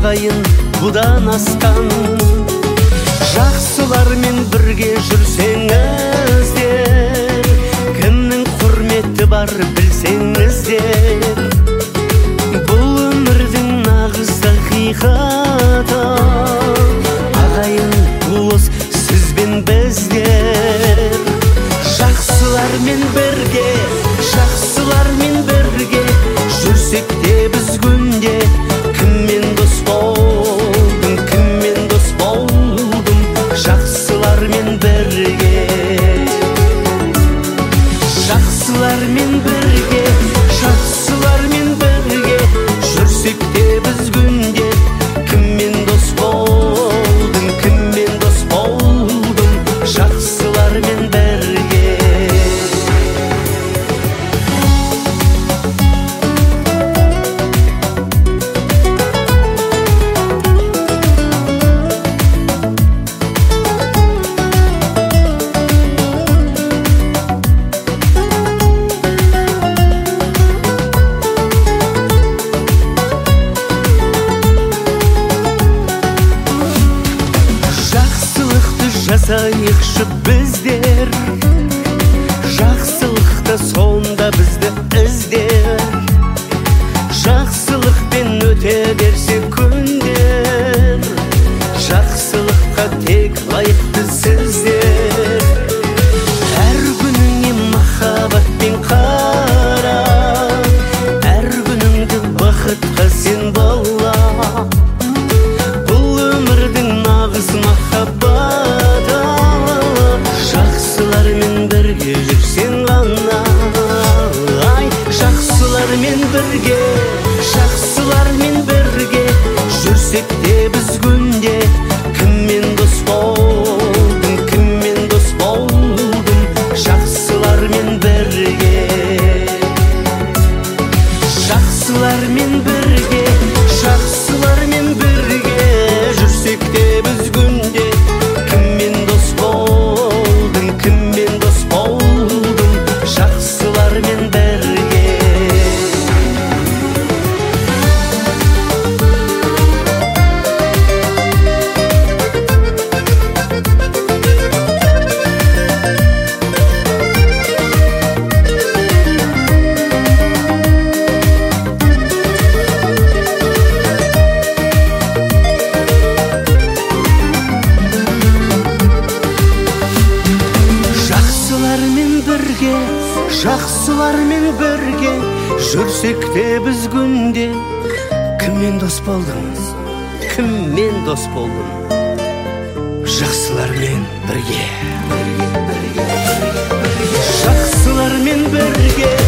ағайын бұдан асқан. Жақсылармен бірге жүрсеңіздер, кімнің құрметі бар білсеңіздер. Бұл өмірдің нағыз ақиқаты, ағайын туыс сізбен біздер. Жақсылармен бірге, жақсылармен бірге жүрсек те біз күнде. Кіммен дос болдым, кіммен дос болдым, жақсылармен бірге. Жақсылармен бірге, жақсылармен бірге жүрсек те біз күнде. Кіммен дос болдым, кіммен дос болдым, жақсылармен бірге. Жасайықшы біздер, жақсылықты сонда бізді іздер. Жақсылықпен өте берсе күндер, жақсылыққа тек лайықты сіздер. Әр күніңе махаббатпен қара, әр күніңді бақытқа сен бала. Бұл өмірдің нағыз махаббаты, жақсылармен бірге жүрсең ғана. Ай, жақсылармен бірге, жақсылармен бірге жүрсек те біз күнде. Кіммен дос болдым, кіммен дос болдым, жақсылармен бірге. Жақсылармен бірге, жақсылармен бірге жүрсек те біз күнде. Кіммен дос болдым, кіммен дос болдым, жақсылармен бірге. Жақсылармен бірге жүрсек те біз күнде. Кіммен дос болдым, кіммен дос болдым, жақсылармен бірге. Жақсылармен бірге.